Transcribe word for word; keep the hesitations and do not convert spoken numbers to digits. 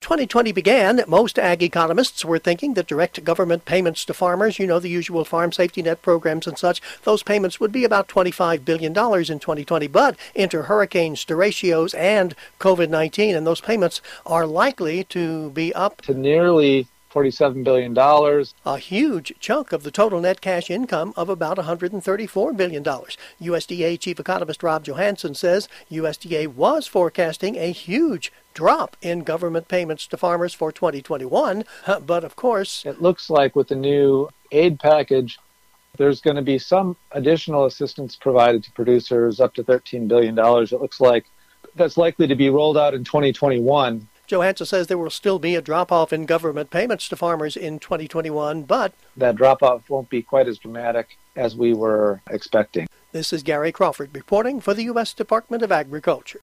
twenty twenty began, most ag economists were thinking that direct government payments to farmers, you know, the usual farm safety net programs and such, those payments would be about twenty-five billion dollars in twenty twenty. But enter hurricanes, derechos, and COVID nineteen, and those payments are likely to be up to nearly forty-seven billion dollars. A huge chunk of the total net cash income of about one hundred thirty-four billion dollars. U S D A Chief Economist Rob Johansson says U S D A was forecasting a huge drop in government payments to farmers for twenty twenty-one, but of course, it looks like with the new aid package, there's going to be some additional assistance provided to producers up to thirteen billion dollars. It looks like that's likely to be rolled out in twenty twenty-one. Johansson says there will still be a drop-off in government payments to farmers in twenty twenty-one, but that drop-off won't be quite as dramatic as we were expecting. This is Gary Crawford reporting for the U S Department of Agriculture.